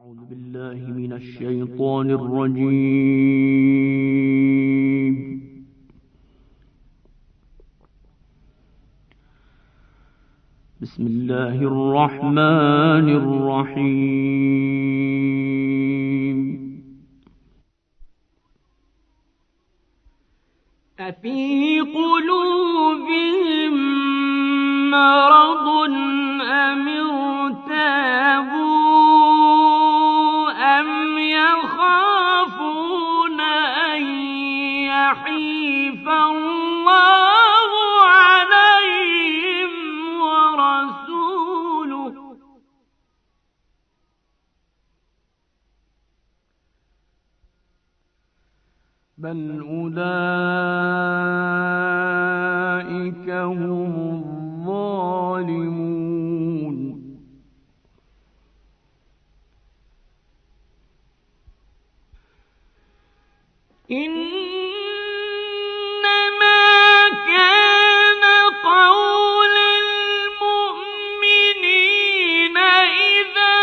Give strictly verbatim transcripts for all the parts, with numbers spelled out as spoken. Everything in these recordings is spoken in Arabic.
أعوذ بالله من الشيطان الرجيم. بسم الله الرحمن الرحيم. أفي قلوبهم مرض أم ارتابوا أم يخافون أن يحيف الله عليهم ورسوله بل أولئك هم الظالمون. إنما كان قول المؤمنين إذا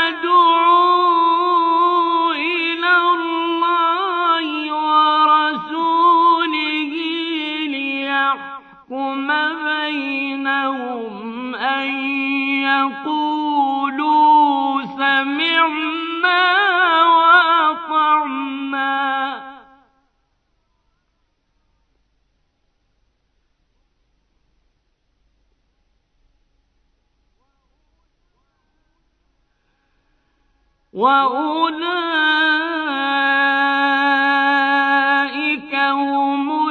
دعوا إلى الله ورسوله ليحكم بينهم أن يقولوا سمعنا وأطعنا وأولئك هم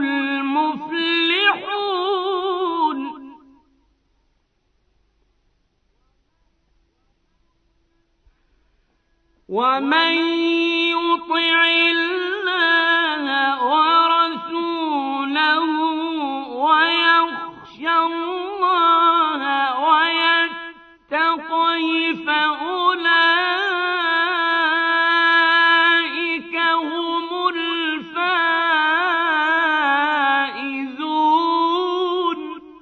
المفلحون. ومن يطع الله ورسوله ويخشى الله ويتقه فأولئك هم الفائزون.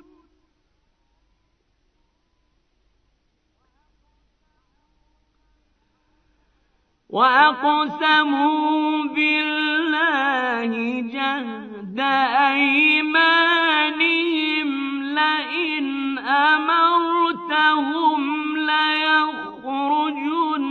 وأقسموا بالله جهد أيمانهم لئن أمرتهم ليخرجن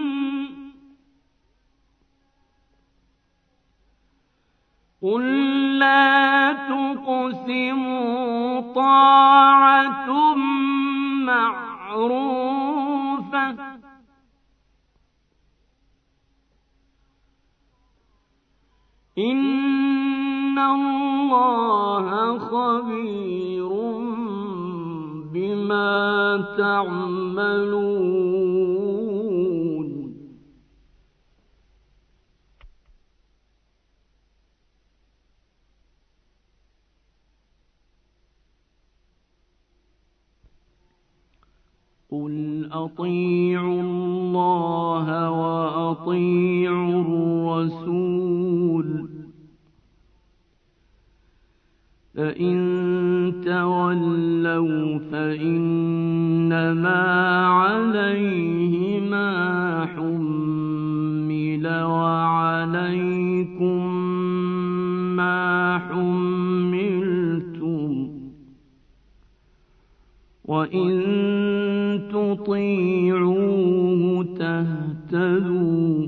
قل لا تقسموا طاعة معروفة إن الله خبير بما تعملون. قل أطيعوا الله وأطيعوا الرسول فإن تولوا فإنما عليه ما حمل وعليكم ما حملتم وإن تطيعوه تهتدوا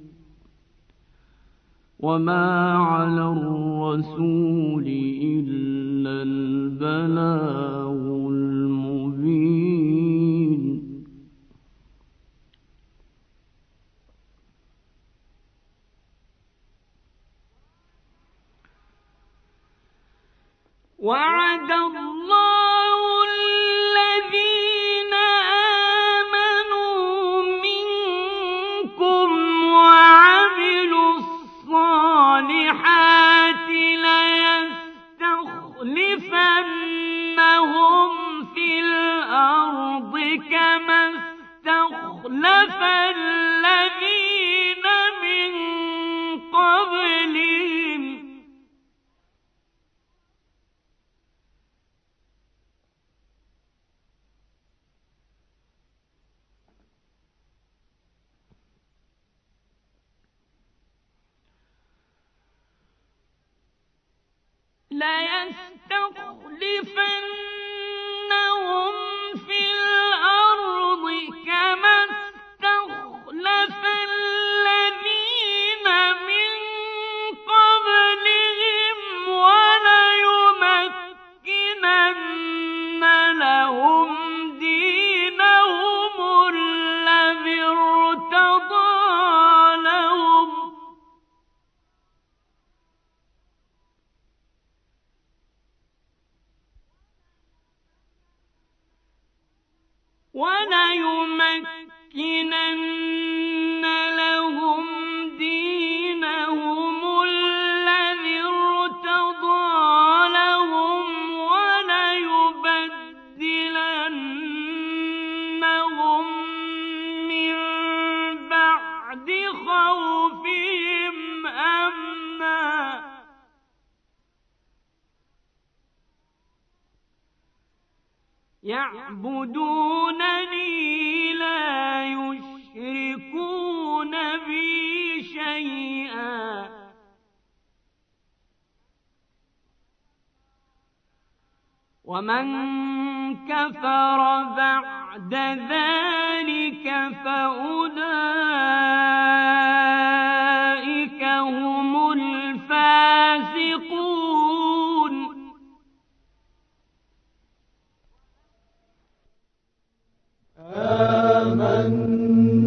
وما على الرسول إلا البلاغ المبين. وعد الله الذين آمنوا منكم وعملوا الصالحات ليستخلفنهم في الأرض كما استخلف الذين من قبلهم ليستخلفنهم في الأرض كما استخلف الذين من قبلهم وليمكنن لهم دينهم الذي ارتضى لهم وليمكنن لهم دينهم الذي ارتضى لهم وليبدلنهم من بعد خوفهم أمنا يعبدونني لا يشركون بي شيئا ومن كفر بعد ذلك فأولئك هم الفاسقون آمنا